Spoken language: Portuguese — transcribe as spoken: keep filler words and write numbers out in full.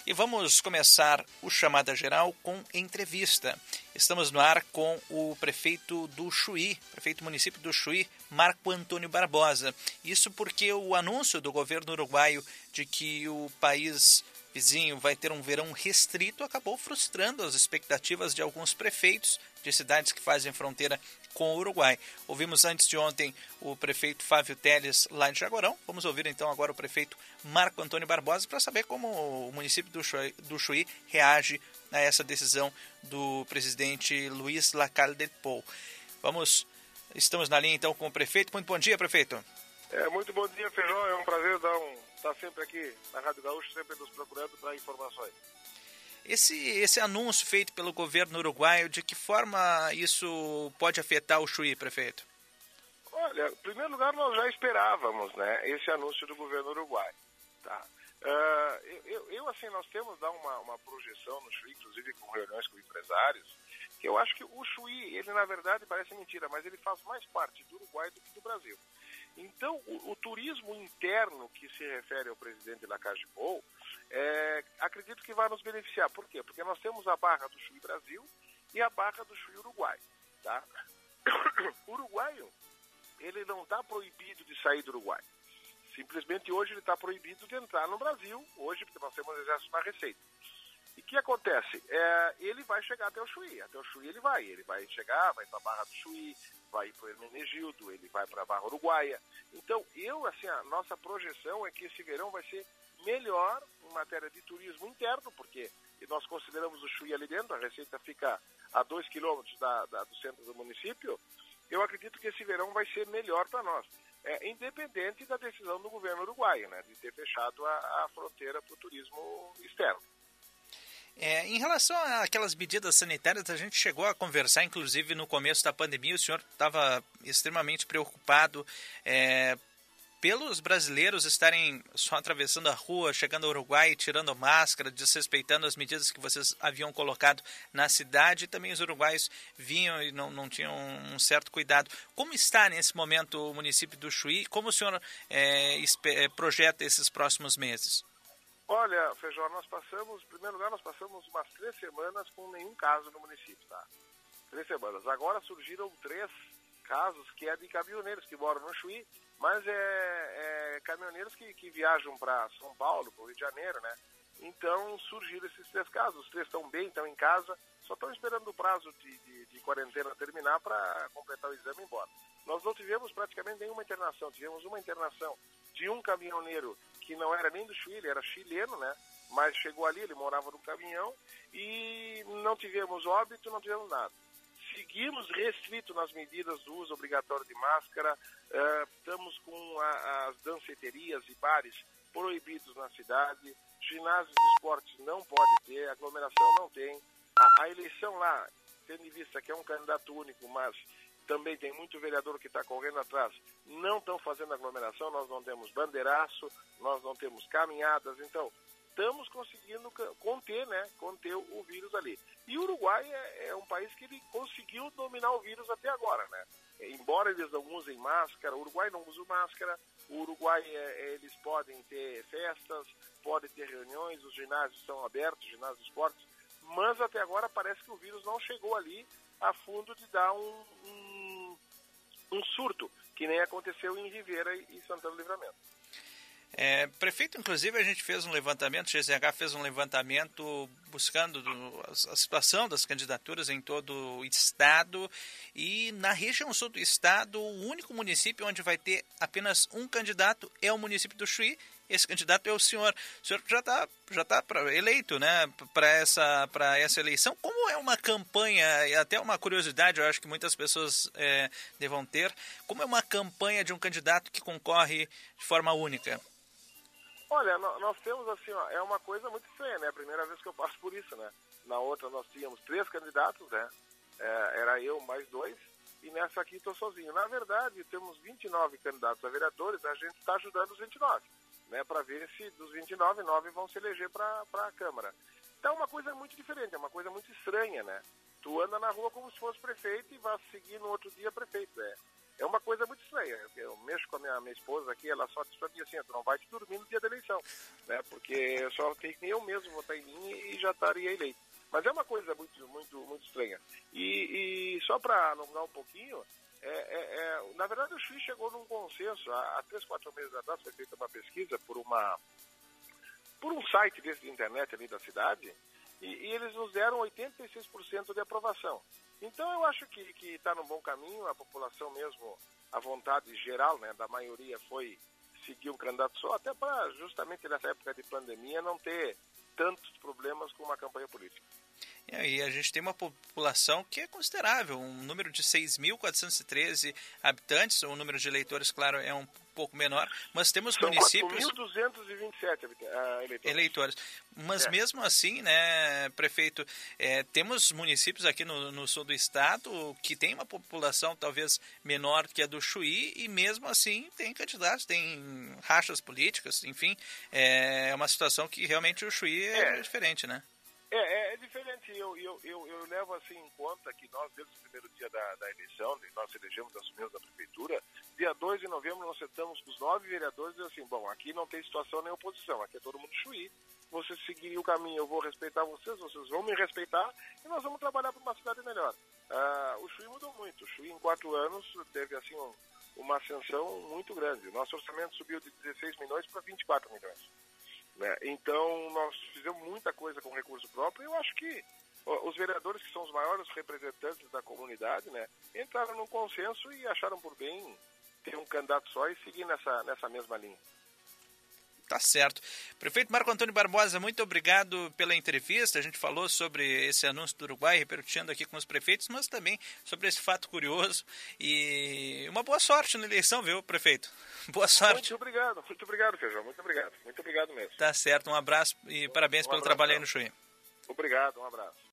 E vamos começar o Chamada Geral com entrevista. Estamos no ar com o prefeito do Chuí, prefeito do município do Chuí, Marco Antônio Barbosa. Isso porque o anúncio do governo uruguaio de que o país vizinho vai ter um verão restrito acabou frustrando as expectativas de alguns prefeitos de cidades que fazem fronteira com o Uruguai. Ouvimos antes de ontem o prefeito Fávio Teles lá de Jaguarão. Vamos ouvir então agora o prefeito Marco Antônio Barbosa para saber como o município do Chuí, do Chuí reage a essa decisão do presidente Luiz Lacalle del Pou. Vamos, estamos na linha então com o prefeito. Muito bom dia, prefeito. É, muito bom dia, Feijó. É um prazer dar um, estar sempre aqui na Rádio Gaúcho, sempre nos procurando para informações. Esse, esse anúncio feito pelo governo uruguaio, de que forma isso pode afetar o Chuí, prefeito? Olha, em primeiro lugar, nós já esperávamos, né, esse anúncio do governo uruguaio. Tá? Uh, eu, eu, eu, assim, nós temos dar uma, uma projeção no Chuí, inclusive com reuniões com empresários, que eu acho que o Chuí, ele na verdade parece mentira, mas ele faz mais parte do Uruguai do que do Brasil. Então, o, o turismo interno que se refere ao presidente Lacalle del Pou, é, acredito que vai nos beneficiar. Por quê? Porque nós temos a barra do Chuí Brasil e a barra do Chuí Uruguai. Tá? O uruguaio, ele não está proibido de sair do Uruguai. Simplesmente hoje ele está proibido de entrar no Brasil, hoje, porque nós temos exército na Receita. E o que acontece? É, ele vai chegar até o Chuí, até o Chuí ele vai, ele vai chegar, vai para a Barra do Chuí, vai para o Hermenegildo, ele vai para a Barra Uruguaia. Então, eu, assim, a nossa projeção é que esse verão vai ser melhor em matéria de turismo interno, porque nós consideramos o Chuí ali dentro, a Receita fica a dois quilômetros da, da, do centro do município. Eu acredito que esse verão vai ser melhor para nós, é, independente da decisão do governo uruguaio, né, de ter fechado a, a fronteira para o turismo externo. É, em relação àquelas medidas sanitárias, a gente chegou a conversar, inclusive no começo da pandemia, o senhor estava extremamente preocupado é, pelos brasileiros estarem só atravessando a rua, chegando ao Uruguai e tirando a máscara, desrespeitando as medidas que vocês haviam colocado na cidade, e também os uruguaios vinham e não, não tinham um certo cuidado. Como está nesse momento o município do Chuí? Como o senhor é, projeta esses próximos meses? Olha, Feijó, nós passamos, em primeiro lugar, nós passamos umas três semanas com nenhum caso no município, tá? Três semanas. Agora surgiram três casos que é de caminhoneiros que moram no Chuí, mas é, é caminhoneiros que, que viajam para São Paulo, para o Rio de Janeiro, né? Então surgiram esses três casos. Os três estão bem, estão em casa, só estão esperando o prazo de, de, de quarentena terminar para completar o exame e ir embora. Nós não tivemos praticamente nenhuma internação, tivemos uma internação de um caminhoneiro que não era nem do Chuí, ele era chileno, né? Mas chegou ali, ele morava no caminhão e não tivemos óbito, não tivemos nada. Seguimos restrito nas medidas do uso obrigatório de máscara, uh, estamos com a, as danceterias e bares proibidos na cidade, ginásios de esportes não pode ter, aglomeração não tem. A, a eleição lá, tendo em vista que é um candidato único, mas também tem muito vereador que está correndo atrás, não estão fazendo aglomeração, nós não temos bandeiraço, nós não temos caminhadas, então estamos conseguindo conter, né, conter o vírus ali. E o Uruguai é, é um país que ele conseguiu dominar o vírus até agora, né? Embora eles não usem máscara, o Uruguai não usa máscara, o Uruguai é, eles podem ter festas, podem ter reuniões, os ginásios estão abertos, ginásios de esportes, mas até agora parece que o vírus não chegou ali a fundo de dar um, um, um surto, que nem aconteceu em Ribeira e Santana do Livramento. É, prefeito, inclusive a gente fez um levantamento, o G Z H fez um levantamento buscando do, a, a situação das candidaturas em todo o estado, e na região sul do estado, o único município onde vai ter apenas um candidato é o município do Chuí. Esse candidato é o senhor. O senhor já está já tá eleito, né, para essa, para essa eleição. Como é uma campanha, e até uma curiosidade, eu acho que muitas pessoas é, devam ter, como é uma campanha de um candidato que concorre de forma única? Olha, nós temos assim, ó, é uma coisa muito estranha, né? É a primeira vez que eu passo por isso, né? Na outra nós tínhamos três candidatos, né? É, era eu mais dois, e nessa aqui estou sozinho. Na verdade, temos vinte e nove candidatos a vereadores, a gente está ajudando os vinte e nove, né? Para ver se dos vinte e nove, nove vão se eleger para a Câmara. Então é uma coisa muito diferente, é uma coisa muito estranha, né? Tu anda na rua como se fosse prefeito e vai seguir no outro dia prefeito, né? É uma coisa muito estranha. Eu mexo com a minha, minha esposa aqui, ela só diz para mim assim, tu não vai te dormir no dia da eleição, né? Porque eu só tenho que eu mesmo votar em mim e já estaria eleito. Mas é uma coisa muito, muito, muito estranha. E, e só para alongar um pouquinho, é, é, é, na verdade o Chuí chegou num consenso. Há, há três, quatro meses atrás foi feita uma pesquisa por, uma, por um site desse de internet ali da cidade, e, e eles nos deram oitenta e seis por cento de aprovação. Então eu acho que está num bom caminho, a população mesmo, a vontade geral, né, da maioria foi seguir um candidato só, até para justamente nessa época de pandemia não ter tantos problemas com uma campanha política. E aí a gente tem uma população que é considerável, um número de seis mil quatrocentos e treze habitantes, o número de eleitores, claro, é um pouco menor, mas temos São municípios... quatro mil duzentos e vinte e sete uh, eleitores. eleitores. Mas é. mesmo assim, né, prefeito, é, temos municípios aqui no, no sul do estado que tem uma população talvez menor que a do Chuí e mesmo assim tem candidatos, tem rachas políticas, enfim, é uma situação que realmente o Chuí é, é. diferente, né? É, é diferente. Eu, eu, eu, eu levo assim em conta que nós, desde o primeiro dia da, da eleição, nós elegemos, assumimos a prefeitura, dia dois de novembro nós sentamos com os nove vereadores e assim, bom, aqui não tem situação nem oposição, aqui é todo mundo Chuí, vocês seguirem o caminho, eu vou respeitar vocês, vocês vão me respeitar e nós vamos trabalhar para uma cidade melhor. Ah, o Chuí mudou muito. O Chuí em quatro anos teve assim um, uma ascensão muito grande. O nosso orçamento subiu de dezesseis milhões para vinte e quatro milhões. Né? Então, nós fizemos muita coisa com recurso próprio e eu acho que ó, os vereadores, que são os maiores representantes da comunidade, né, entraram num consenso e acharam por bem ter um candidato só e seguir nessa, nessa mesma linha. Tá certo. Prefeito Marco Antônio Barbosa, muito obrigado pela entrevista. A gente falou sobre esse anúncio do Uruguai, repercutindo aqui com os prefeitos, mas também sobre esse fato curioso. E uma boa sorte na eleição, viu, prefeito? Boa sorte. Muito obrigado, muito obrigado, Feijão. Muito obrigado. Muito obrigado mesmo. Tá certo. Um abraço e parabéns um pelo abraço, trabalho aí no Chuí. Obrigado, um abraço.